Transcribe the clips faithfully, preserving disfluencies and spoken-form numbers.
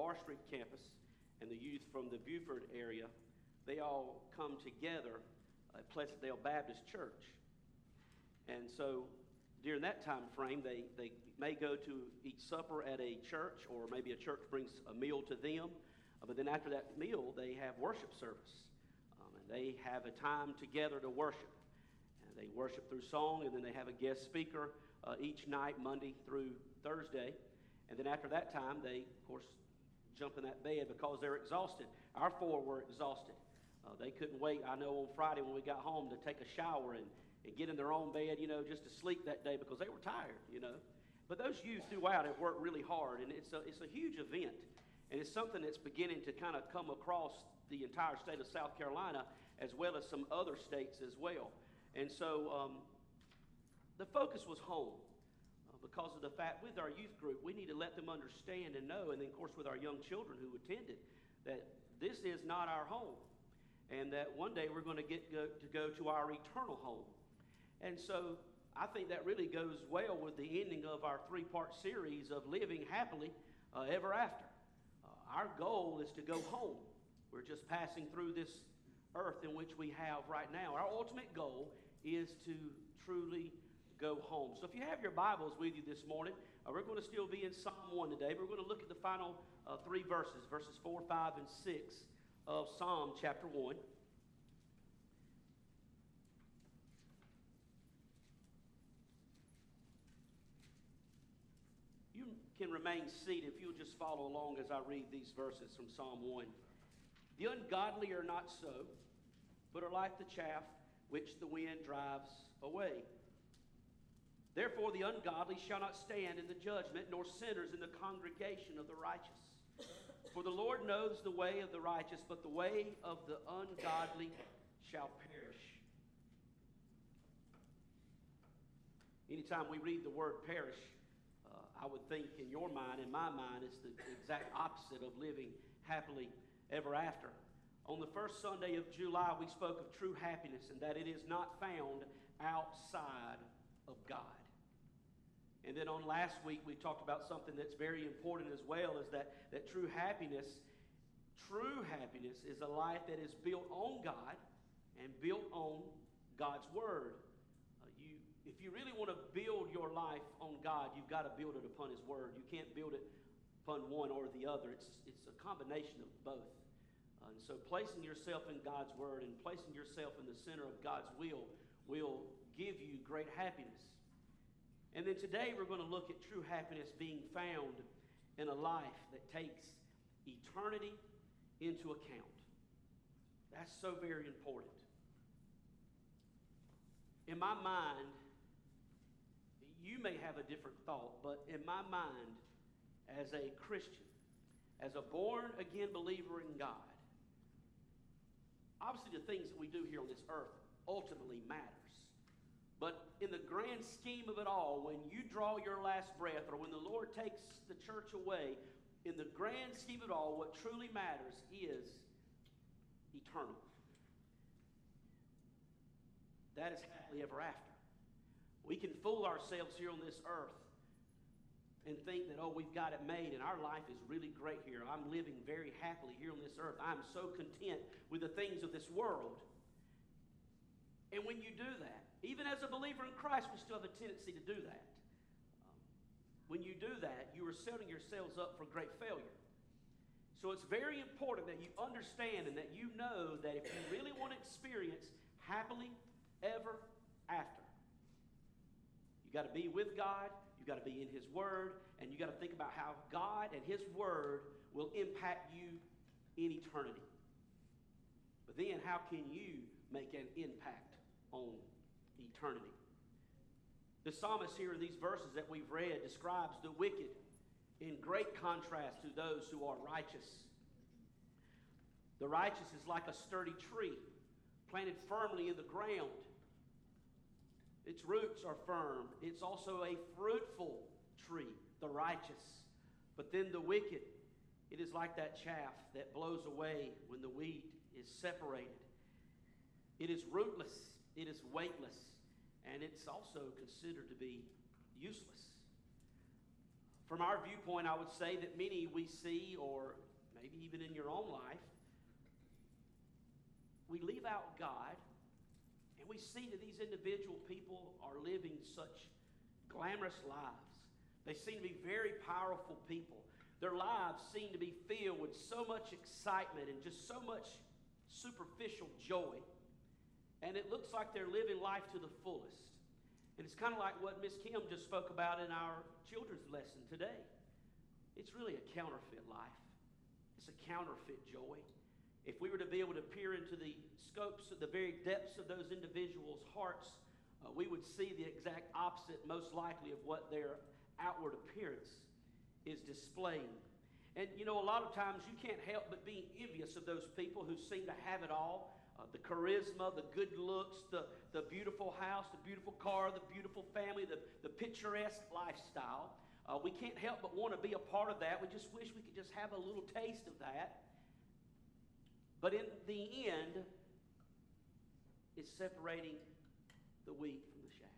Bar Street campus and the youth from the Buford area, they all come together at Pleasantdale Baptist Church. And so during that time frame, they, they may go to eat supper at a church, or maybe a church brings a meal to them. Uh, but then after that meal, they have worship service. Um, and they have a time together to worship. And they worship through song, and then they have a guest speaker uh, each night, Monday through Thursday. And then after that time, they, of course, jump in that bed because they're exhausted. Our four were exhausted. Uh, they couldn't wait, I know, on Friday when we got home to take a shower and, and get in their own bed, you know, just to sleep that day because they were tired, you know. But those youth throughout have worked really hard, and it's a, it's a huge event. And it's something that's beginning to kind of come across the entire state of South Carolina as well as some other states as well. And so um, the focus was home. Because of the fact with our youth group, we need to let them understand and know, and then of course with our young children who attended, that this is not our home, and that one day we're going to get go, to go to our eternal home. And so I think that really goes well with the ending of our three-part series of living happily uh, ever after. Uh, our goal is to go home. We're just passing through this earth in which we have right now. Our ultimate goal is to truly go home. So if you have your Bibles with you this morning, uh, we're going to still be in Psalm one today. We're going to look at the final uh, three verses, verses four, five, and six of Psalm chapter one. You can remain seated if you'll just follow along as I read these verses from Psalm one. The ungodly are not so, but are like the chaff which the wind drives away. Therefore the ungodly shall not stand in the judgment, nor sinners in the congregation of the righteous. For the Lord knows the way of the righteous, but the way of the ungodly shall perish. Anytime we read the word perish, uh, I would think in your mind, in my mind, it's the exact opposite of living happily ever after. On the first Sunday of July, we spoke of true happiness and that it is not found outside of God. And then on last week, we talked about something that's very important as well, is that, that true happiness, true happiness is a life that is built on God and built on God's Word. Uh, you, if you really want to build your life on God, you've got to build it upon His Word. You can't build it upon one or the other. It's, it's a combination of both. Uh, and so placing yourself in God's Word and placing yourself in the center of God's will will give you great happiness. And then today we're going to look at true happiness being found in a life that takes eternity into account. That's so very important. In my mind, you may have a different thought, but in my mind, as a Christian, as a born-again believer in God, obviously the things that we do here on this earth ultimately matters. But in the grand scheme of it all, when you draw your last breath, or when the Lord takes the church away, in the grand scheme of it all, what truly matters is eternal. That is happily ever after. We can fool ourselves here on this earth and think that, oh, we've got it made and our life is really great here. I'm living very happily here on this earth. I'm so content with the things of this world. And when you do that, even as a believer in Christ, we still have a tendency to do that. Um, when you do that, you are setting yourselves up for great failure. So it's very important that you understand and that you know that if you really want to experience happily ever after, you got to be with God, you got to be in His Word, and you got to think about how God and His Word will impact you in eternity. But then how can you make an impact on eternity? The psalmist here in these verses that we've read describes the wicked in great contrast to those who are righteous. The righteous is like a sturdy tree planted firmly in the ground. Its roots are firm. It's also a fruitful tree, the righteous. But then the wicked, it is like that chaff that blows away when the wheat is separated. It is rootless. It is weightless. And it's also considered to be useless. From our viewpoint, I would say that many we see or maybe even in your own life, we leave out God, and we see that these individual people are living such glamorous lives. They seem to be very powerful people. Their lives seem to be filled with so much excitement and just so much superficial joy. And it looks like they're living life to the fullest. And it's kind of like what Miss Kim just spoke about in our children's lesson today. It's really a counterfeit life. It's a counterfeit joy. If we were to be able to peer into the scopes of the very depths of those individuals' hearts, uh, we would see the exact opposite, most likely, of what their outward appearance is displaying. And you know, a lot of times you can't help but be envious of those people who seem to have it all. Uh, the charisma, the good looks, the, the beautiful house, the beautiful car, the beautiful family, the, the picturesque lifestyle. Uh, we can't help but want to be a part of that. We just wish we could just have a little taste of that. But in the end, it's separating the wheat from the chaff.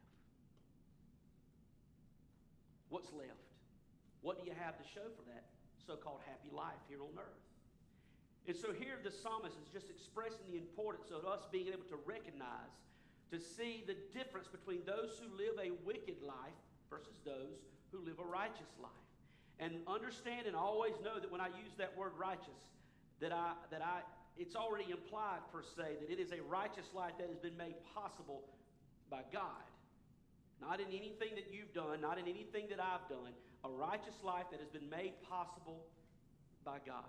What's left? What do you have to show for that so-called happy life here on earth? And so here the psalmist is just expressing the importance of us being able to recognize, to see the difference between those who live a wicked life versus those who live a righteous life. And understand and always know that when I use that word righteous, that I that I it's already implied per se that it is a righteous life that has been made possible by God. Not in anything that you've done, not in anything that I've done. A righteous life that has been made possible by God.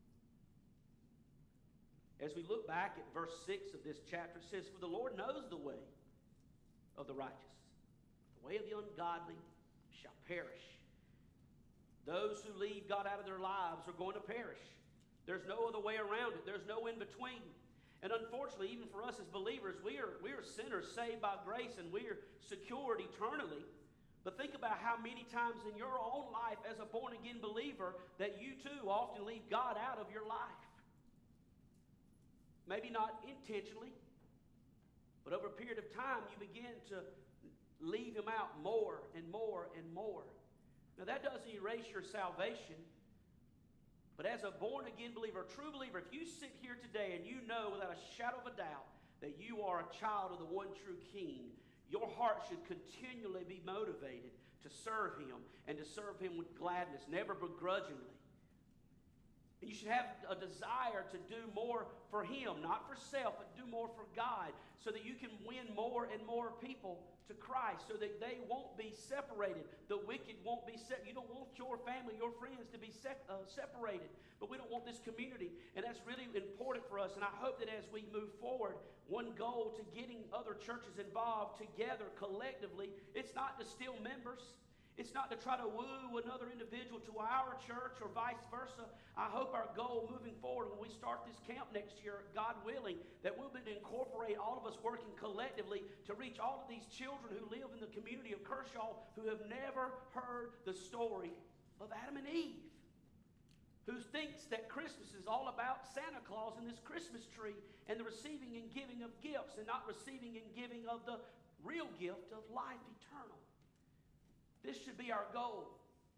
As we look back at verse six of this chapter, it says, "For the Lord knows the way of the righteous. The way of the ungodly shall perish." Those who leave God out of their lives are going to perish. There's no other way around it. There's no in between. And unfortunately, even for us as believers, we are, we are sinners saved by grace, and we are secured eternally. But think about how many times in your own life as a born-again believer that you too often leave God out of your life. Maybe not intentionally, but over a period of time you begin to leave Him out more and more and more. Now that doesn't erase your salvation. But as a born-again believer, a true believer, if you sit here today and you know without a shadow of a doubt that you are a child of the one true King, your heart should continually be motivated to serve Him and to serve Him with gladness, never begrudgingly. And you should have a desire to do more for Him, not for self, but do more for God, so that you can win more and more people to Christ, so that they won't be separated. The wicked won't be separated. You don't want your family, your friends to be se- uh, separated, but we don't want this community, and that's really important for us. And I hope that as we move forward, one goal to getting other churches involved together collectively, it's not to steal members. It's not to try to woo another individual to our church or vice versa. I hope our goal moving forward when we start this camp next year, God willing, that we'll be able to incorporate all of us working collectively to reach all of these children who live in the community of Kershaw who have never heard the story of Adam and Eve, who thinks that Christmas is all about Santa Claus and this Christmas tree and the receiving and giving of gifts, and not receiving and giving of the real gift of life eternal. This should be our goal.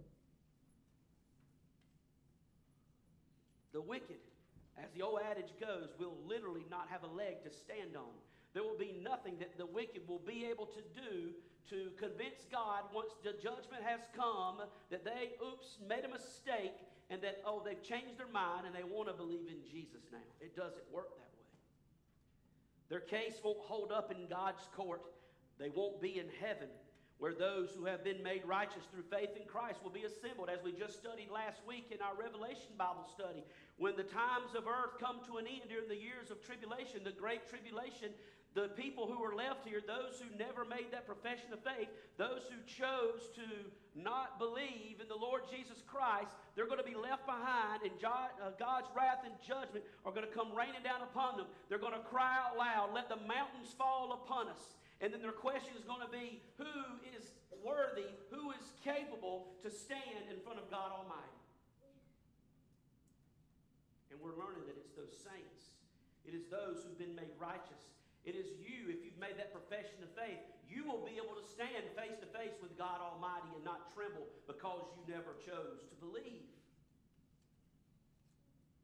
The wicked, as the old adage goes, will literally not have a leg to stand on. There will be nothing that the wicked will be able to do to convince God once the judgment has come that they, oops, made a mistake, and that, oh, they've changed their mind and they want to believe in Jesus now. It doesn't work that way. Their case won't hold up in God's court. They won't be in heaven, where those who have been made righteous through faith in Christ will be assembled, as we just studied last week in our Revelation Bible study. When the times of earth come to an end during the years of tribulation, the great tribulation, the people who are left here, those who never made that profession of faith, those who chose to not believe in the Lord Jesus Christ, they're going to be left behind, and God's wrath and judgment are going to come raining down upon them. They're going to cry out loud, "Let the mountains fall upon us." And then their question is going to be, who is worthy, who is capable to stand in front of God Almighty? And we're learning that it's those saints. It is those who've been made righteous. It is you, if you've made that profession of faith, you will be able to stand face to face with God Almighty and not tremble because you never chose to believe.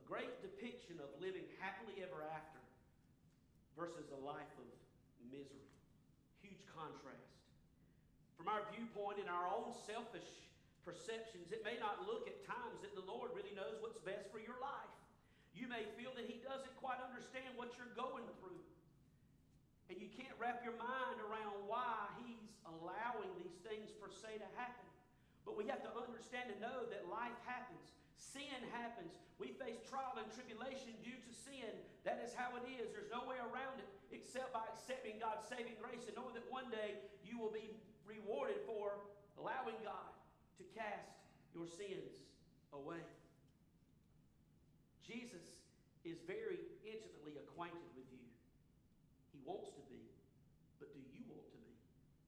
a great depiction of living happily ever after versus a life of misery. Huge contrast. From our viewpoint and our own selfish perceptions, it may not look at times that the Lord really knows what's best for your life. You may feel that He doesn't quite understand what you're going through. And you can't wrap your mind around why He's allowing these things per se to happen. But we have to understand and know that life happens. Sin happens. We face trial and tribulation due to sin. That is how it is. There's no way around it except by accepting God's saving grace and knowing that one day you will be rewarded for allowing God to cast your sins away. Jesus is very intimately acquainted with you. He wants to be, but do you want to be?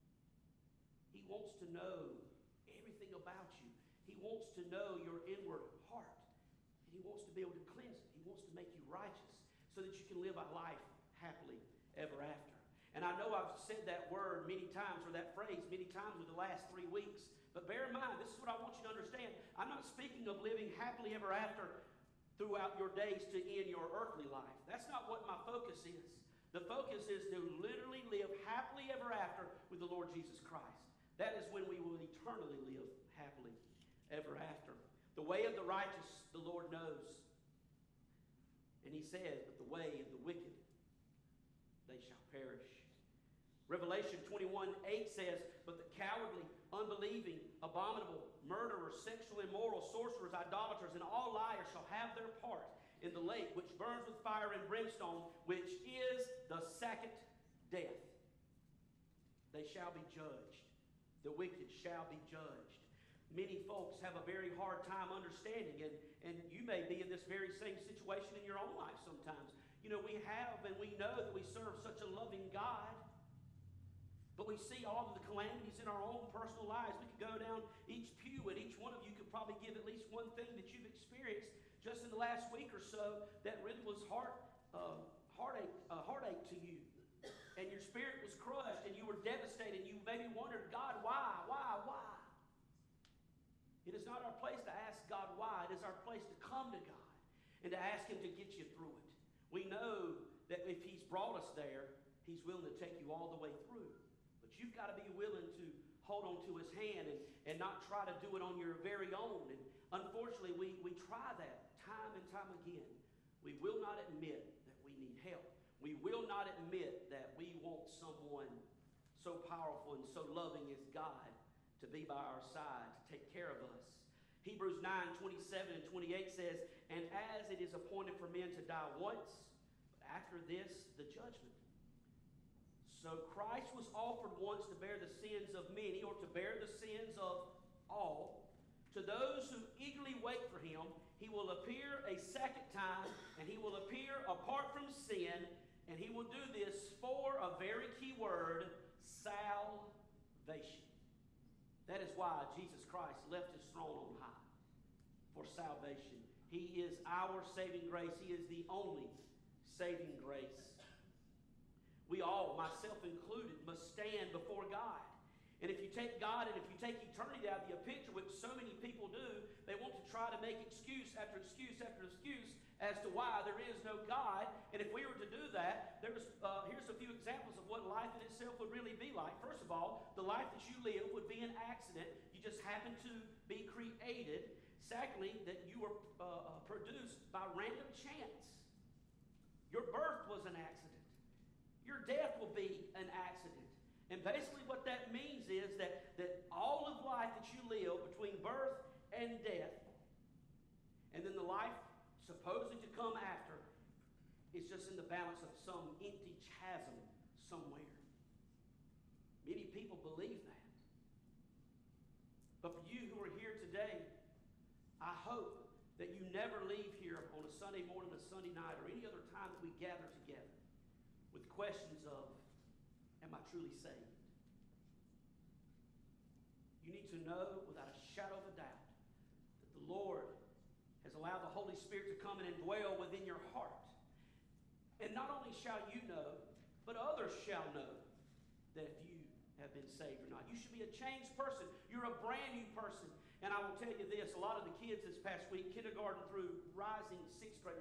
He wants to know everything about you. He wants to know your inward heart. And He wants to be able to cleanse it. He wants to make you righteous so that you can live a life happily ever after. And I know I've said that word many times, or that phrase many times in the last three weeks. But bear in mind, this is what I want you to understand. I'm not speaking of living happily ever after throughout your days to end your earthly life. That's not what my focus is. The focus is to literally live happily ever after with the Lord Jesus Christ. That is when we will eternally live happily ever after. The way of the righteous, the Lord knows. And He says, but the way of the wicked, they shall perish. Revelation twenty-one eight says, but the cowardly, unbelieving, abominable, murderers, sexual immoral, sorcerers, idolaters, and all liars shall have their part in the lake which burns with fire and brimstone, which is the second death. They shall be judged. The wicked shall be judged. Many folks have a very hard time understanding, and, and you may be in this very same situation in your own life sometimes. You know, we have and we know that we serve such a loving God, but we see all of the calamities in our own personal lives. We could go down each pew, and each one of you could probably give at least one thing that you've experienced just in the last week or so that really was heart, uh, heartache, uh, heartache to you. And your spirit was crushed, and you were devastated. You maybe wondered, God, why, why, why? It is not our place to ask God why. It is our place to come to God and to ask Him to get you through it. We know that if He's brought us there, He's willing to take you all the way through. But you've got to be willing to hold on to His hand and, and not try to do it on your very own. And unfortunately, we, we try that time and time again. We will not admit that we need help. We will not admit that we want someone so powerful and so loving as God to be by our side, to take care of us. Hebrews nine twenty-seven and twenty-eight says, and as it is appointed for men to die once, but after this, the judgment. So Christ was offered once to bear the sins of many, or to bear the sins of all. To those who eagerly wait for Him, He will appear a second time, and He will appear apart from sin, and He will do this for a very key word, salvation. That is why Jesus Christ left His throne on high, for salvation. He is our saving grace. He is the only saving grace. We all, myself included, must stand before God. And if you take God and if you take eternity out of the picture, which so many people do, they want to try to make excuse after excuse after excuse as to why there is no God. And if we were to do that, there's, uh, here's a few examples of what life in itself would really be like. First of all, the life that you live would be an accident. You just happen to be created. Secondly, that you were uh, produced by random chance. Your birth was an accident. Your death will be an accident. And basically what that means is that, that all of life that you live between birth and death, and then the life supposed to come after, is just in the balance of some empty chasm somewhere. Many people believe that. But for you who are here today, I hope that you never leave here on a Sunday morning, a Sunday night, or any other time that we gather together with questions of, am I truly saved? You need to know without a shadow of a doubt that the Lord has allowed the Holy Spirit to come and indwell within your heart. And not only shall you know, but others shall know that if you have been saved or not. You should be a changed person. You're a brand new person. And I will tell you this, a lot of the kids this past week, kindergarten through rising sixth grade,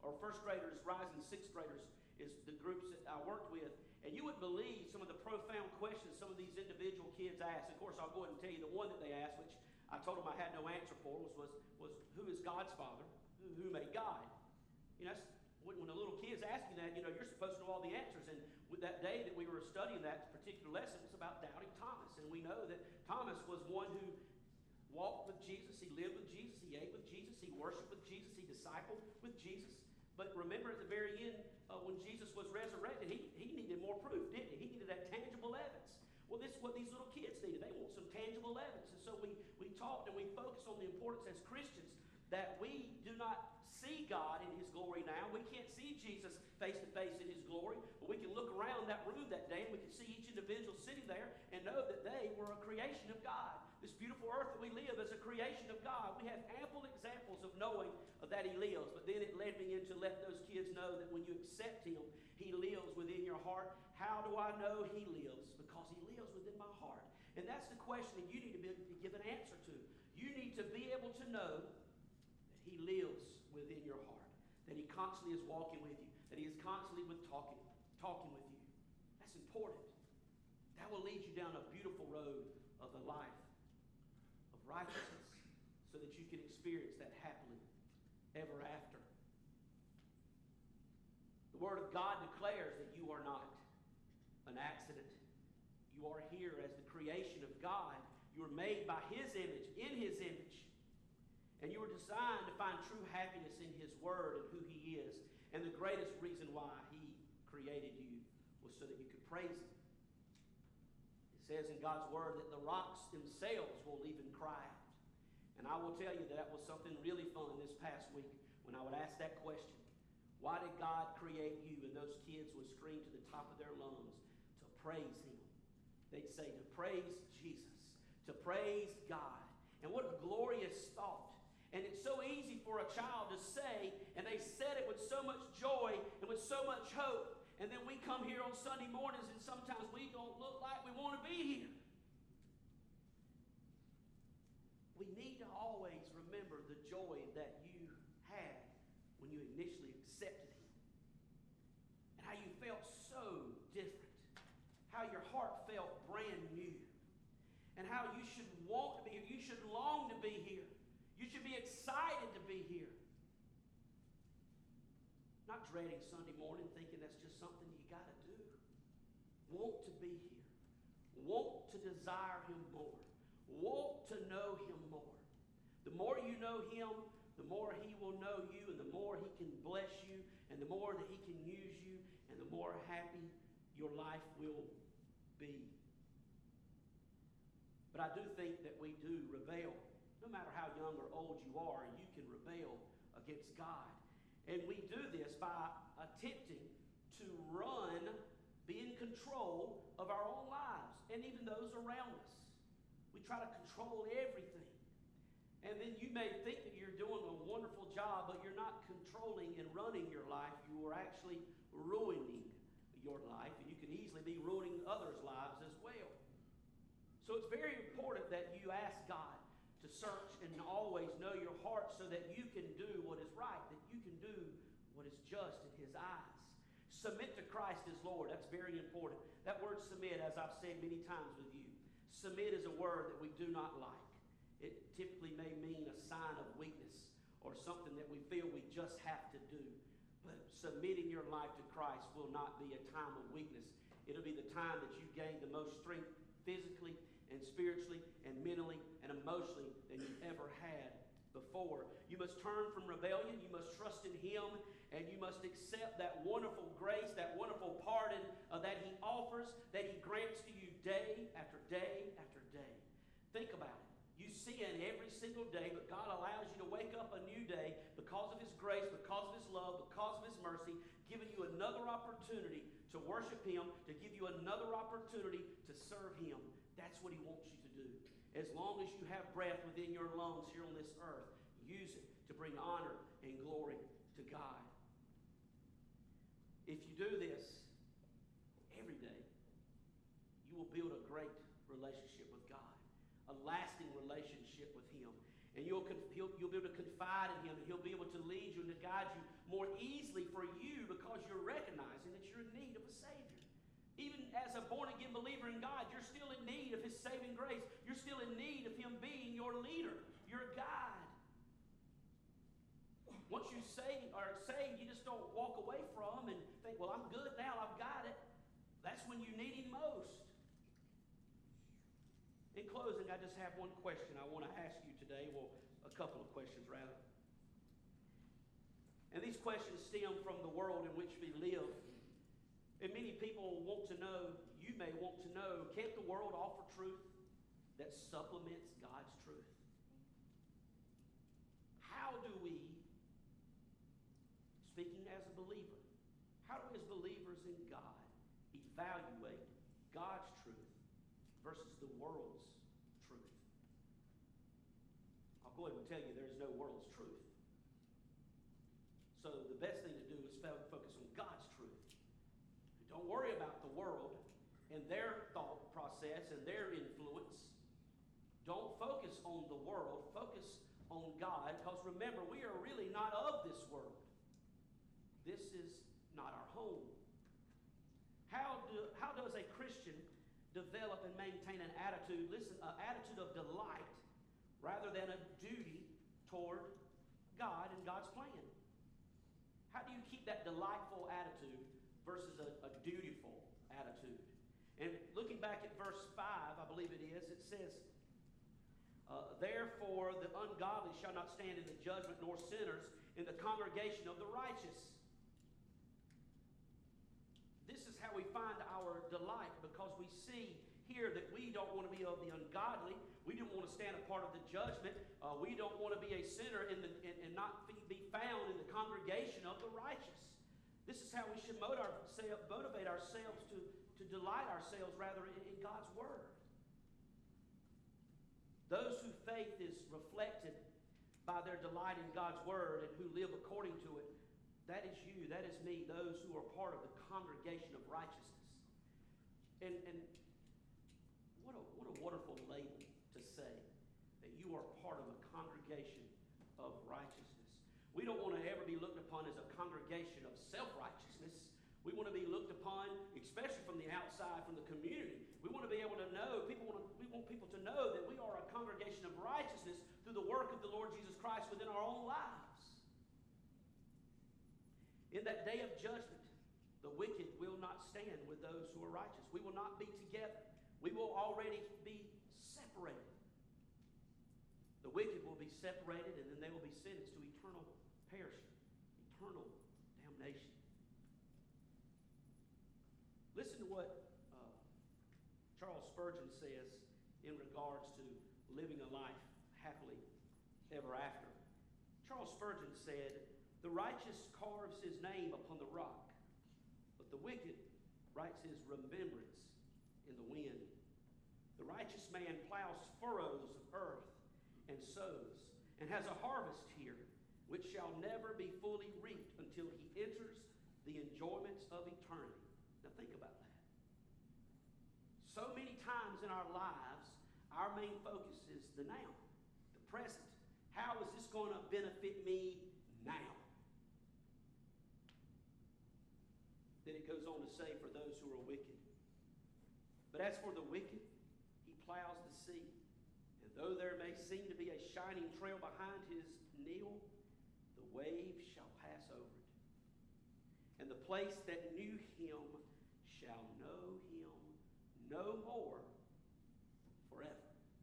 or first graders, rising sixth graders is the groups that I worked with. And you wouldn't believe some of the profound questions some of these individual kids asked. Of course, I'll go ahead and tell you the one that they asked, which I told them I had no answer for, was, was, was who is God's Father? Who, who made God? You know, that's, when, when a little kid's asking that, you know, you're supposed to know all the answers. And with that day that we were studying that particular lesson, it was about doubting Thomas. And we know that Thomas was one who walked with Jesus, he lived with Jesus, he ate with Jesus, he worshiped with Jesus, he discipled with Jesus. But remember at the very end, uh, when Jesus was resurrected, he, he needed more proof, didn't he? He needed that tangible evidence. Well, this is what these little kids needed. They want some tangible evidence. And so we, we talked and we focused on the importance as Christians that we do not see God in his glory now. We can't see Jesus face to face in his glory, but we can look around that room that day and we can see each individual sitting there and know that they were a creation of God. This beautiful earth that we live is a creation of God. We have ample examples of knowing that he lives, but then it led me into let those kids know that when you accept him, he lives within your heart. How do I know he lives? Because he lives within my heart. And that's the question that you need to, be, to give an answer to. You need to be able to know that he lives within your heart, that he constantly is walking with you, that he is constantly with talking, talking with you. That's important. That will lead you down a beautiful road of the life of righteousness so that you can experience that happily ever after. The Word of God declares that you are not an accident. You are here as the creation of God. You are made by his image, in his image. And you were designed to find true happiness in his Word and who he is. And the greatest reason why he created you was so that you could praise him. It says in God's Word that the rocks themselves will even cry out. And I will tell you that that was something really fun this past week when I would ask that question. Why did God create you? And those kids would scream to the top of their lungs to praise him. They'd say to praise Jesus, to praise God. And what a glorious thought. And it's so easy for a child to say, and they said it with so much joy and with so much hope. And then we come here on Sunday mornings and sometimes we don't look like we want to be here. We need to always remember the joy that you had when you initially accepted him. And how you felt so different. How your heart felt brand new. And how you should want to be here. You should long to be here. You should be excited to be here. Not dreading Sunday morning thinking that's just something you got to do. Want to be here. Want to desire him more. Want to know him more. The more you know him, the more he will know you, and the more he can bless you, and the more that he can use you, and the more happy your life will be. But I do think that we do rebel. No matter how young or old you are, you can rebel against God. And we do this by attempting to run, be in control of our own lives, and even those around us. We try to control everything. And then you may think that you're doing a wonderful job, but you're not controlling and running your life. You are actually ruining your life, and you could easily be ruining others' lives as well. So it's very important that you ask God to search and always know your heart so that you can do what is right, that you can do what is just in his eyes. Submit to Christ as Lord. That's very important. That word submit, as I've said many times with you, submit is a word that we do not like. It typically may mean a sign of weakness or something that we feel we just have to do. But submitting your life to Christ will not be a time of weakness. It'll be the time that you gain the most strength physically and spiritually and mentally and emotionally than you've ever had before. You must turn from rebellion. You must trust in him, and you must accept that wonderful grace, that wonderful pardon uh, that he offers, that he grants to you day after day after day. Think about it. You sin every single day, but God allows you to wake up a new day because of his grace, because of his love, because of his mercy, giving you another opportunity to worship him, to give you another opportunity to serve him. That's what he wants you to do. As long as you have breath within your lungs here on this earth, use it to bring honor and glory to God. If you do this every day, you will build a great relationship with God, a lasting relationship with him. And you'll, you'll, you'll be able to confide in him, and he'll be able to lead you and to guide you more easily because you're recognizing that you're in need of a Savior. Even as a born-again believer in God, you're still in need of His saving grace. You're still in need of Him being your leader, your guide. Once you say, are saved, you just don't walk away from and think, well, I'm good now, I've got it. That's when you need Him most. In closing, I just have one question I want to ask you today. Well, a couple of questions, rather. And these questions stem from the world in which we live. And many people want to know, you may want to know, can't the world offer truth that supplements God's truth? How do we, speaking as a believer, how do we as believers in God evaluate God's truth versus the world's truth? I'll go ahead and tell you there's no world's truth. So the best thing to do is focus on God's truth. Don't worry about the world and their thought process and their influence. Don't focus on the world. Focus on God, because remember, we are really not of this world. This is not our home. How do how does a Christian develop and maintain an attitude, listen, an attitude of delight rather than a duty toward God and God's plan? How do you keep that delightful attitude versus a, a dutiful attitude? And looking back at verse five, I believe it is, it says, uh, therefore the ungodly shall not stand in the judgment, nor sinners in the congregation of the righteous. This is how we find our delight, because we see here that we don't want to be of the ungodly. We don't want to stand a part of the judgment. Uh, we don't want to be a sinner in the, in, and not be found in the congregation of the righteous. This is how we should motivate ourselves to, to delight ourselves, rather, in, in God's Word. Those whose faith is reflected by their delight in God's Word and who live according to it, that is you, that is me, those who are part of the congregation of righteousness. And, and what a, what a wonderful label to say that you are part of a congregation of righteousness. We don't want to ever be looked upon as a congregation of self-righteousness. We want to be looked upon, especially from the outside, from the community. We want to be able to know, people want to, we want people to know that we are a congregation of righteousness through the work of the Lord Jesus Christ within our own lives. In that day of judgment, the wicked will not stand with those who are righteous. We will not be together. We will already be separated. The wicked will be separated, and then they will be sentenced to eternal perishing, eternal damnation. Listen to what uh, Charles Spurgeon says in regards to living a life happily ever after. Charles Spurgeon said, "The righteous carves his name upon the rock, but the wicked writes his remembrance in the wind. The righteous man plows furrows of earth and sows, and has a harvest here, which shall never be fully reaped until he enters the enjoyments of eternity." Now think about that. So many times in our lives, our main focus is the now, the present. How is this going to benefit me now? Then it goes on to say, for those who are wicked. But as for the wicked, he plows the sea. And though there may seem to be a shining trail behind his kneel, the waves shall pass over it. And the place that knew him shall know him no more forever.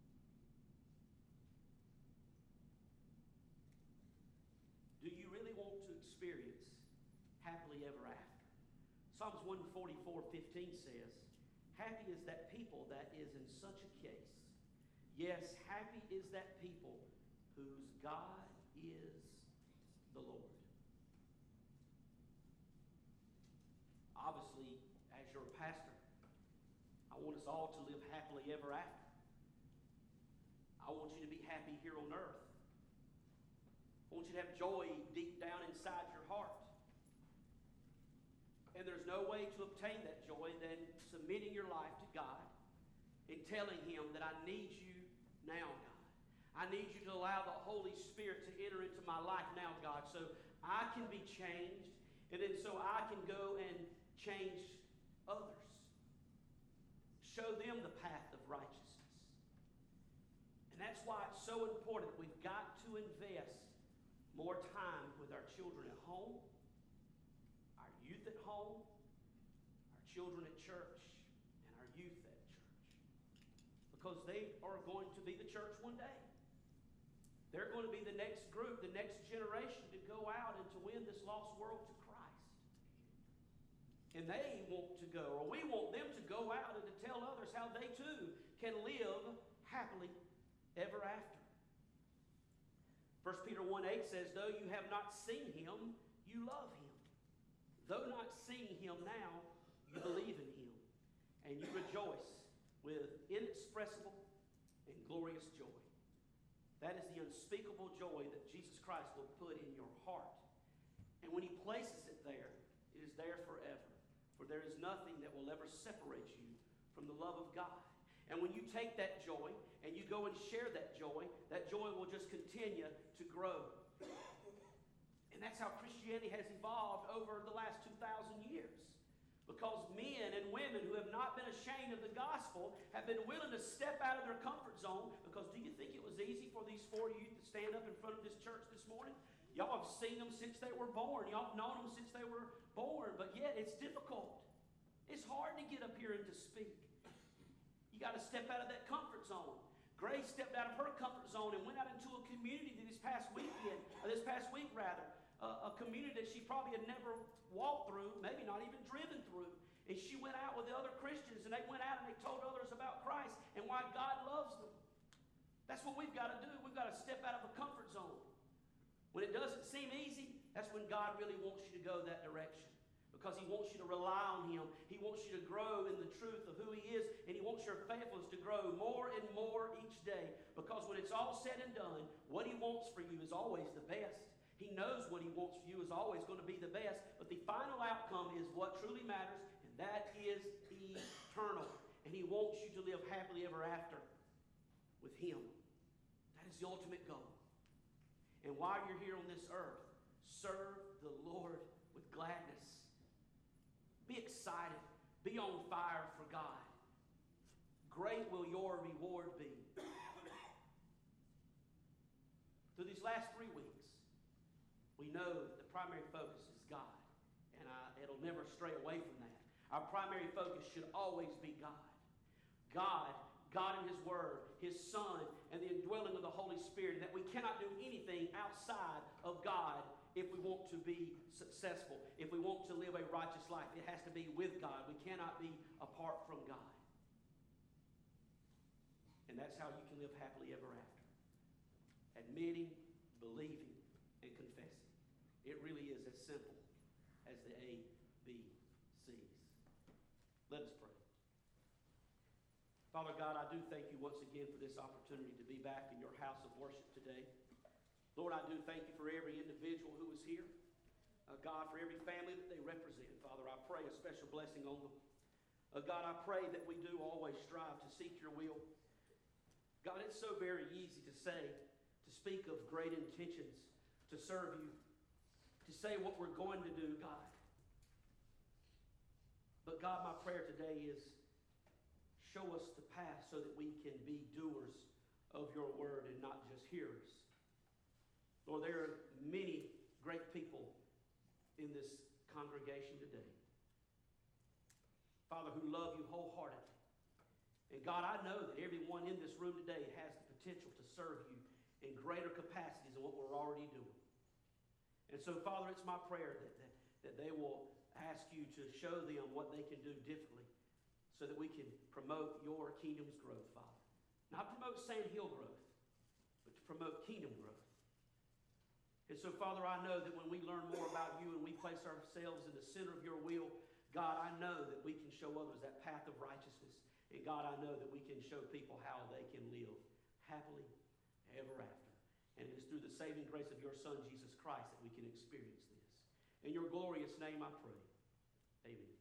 Do you really want to experience happily ever after? Psalms one forty-four fifteen says, "Happy is that people that is in such a case. Yes, happy is that people whose God is the Lord." Obviously, as your pastor, I want us all to live happily ever after. I want you to be happy here on earth. I want you to have joy deep down inside your heart. And there's no way to obtain that joy than submitting your life to God and telling Him that I need you now, God. I need you to allow the Holy Spirit to enter into my life now, God, so I can be changed And then so I can go and change others. Show them the path of righteousness. And that's why it's so important. We've got to invest more time with our children at home, our youth at home, our children at church, and our youth at church. Because they are going to be the church one day. They're going to be the next group, the next generation to go out and to win this lost world to Christ. And they want to go, or we want them to go out and to tell others how they too can live happily ever after. First Peter one eight says, though you have not seen him, you love him. Though not seeing him now, you believe in him. And you rejoice with inexpressible and glorious joy. That is the unspeakable joy that Jesus Christ will put in your heart. And when he places it there, it is there forever. For there is nothing that will ever separate you from the love of God. And when you take that joy and you go and share that joy, that joy will just continue to grow. And that's how Christianity has evolved over the last two thousand years. Because men and women who have not been ashamed of the gospel have been willing to step out of their comfort zone. Because do you think it was easy for these four youth to stand up in front of this church this morning? Y'all have seen them since they were born. Y'all have known them since they were born. But yet it's difficult. It's hard to get up here and to speak. You got to step out of that comfort zone. Grace stepped out of her comfort zone and went out into a community this past weekend, or this past week rather, uh, a community that she probably had never walked through, maybe not even driven through. And she went out with the other Christians, and they went out and they told others about Christ and why God loves them. That's what we've got to do. We've got to step out of a comfort zone. When it doesn't seem easy, that's when God really wants you to go that direction. Because he wants you to rely on him. He wants you to grow in the truth of who he is. And he wants your faithfulness to grow more and more each day. Because when it's all said and done, what he wants for you is always the best. He knows what he wants for you is always going to be the best. But the final outcome is what truly matters. And that is eternal. And he wants you to live happily ever after with him. That is the ultimate goal. And while you're here on this earth, serve the Lord with gladness. Be excited. Be on fire for God. Great will your reward be. Through these last three weeks, we know that the primary focus is God. And I, it'll never stray away from that. Our primary focus should always be God. God, God in his word, his Son, and the indwelling of the Holy Spirit. That we cannot do anything outside of God if we want to be successful, if we want to live a righteous life. It has to be with God. We cannot be apart from God. And that's how you can live happily ever after. Admitting, believing, and confessing. It really is as simple as the A, B, C's. Let us pray. Father God, I do thank you once again for this opportunity to be back in your house of worship today. Lord, I do thank you for every individual who is here. Uh, God, for every family that they represent. Father, I pray a special blessing on them. Uh, God, I pray that we do always strive to seek your will. God, it's so very easy to say, to speak of great intentions, to serve you, to say what we're going to do, God. But God, my prayer today is, show us the path so that we can be doers of your word and not just hearers. Lord, there are many great people in this congregation today, Father, who love you wholeheartedly. And God, I know that everyone in this room today has the potential to serve you in greater capacities than what we're already doing. And so, Father, it's my prayer that, that, that they will ask you to show them what they can do differently so that we can promote your kingdom's growth, Father. Not promote Sand Hill growth, but to promote kingdom growth. And so, Father, I know that when we learn more about you and we place ourselves in the center of your will, God, I know that we can show others that path of righteousness. And God, I know that we can show people how they can live happily ever after. And it is through the saving grace of your Son, Jesus Christ, that we can experience this. In your glorious name I pray. Amen.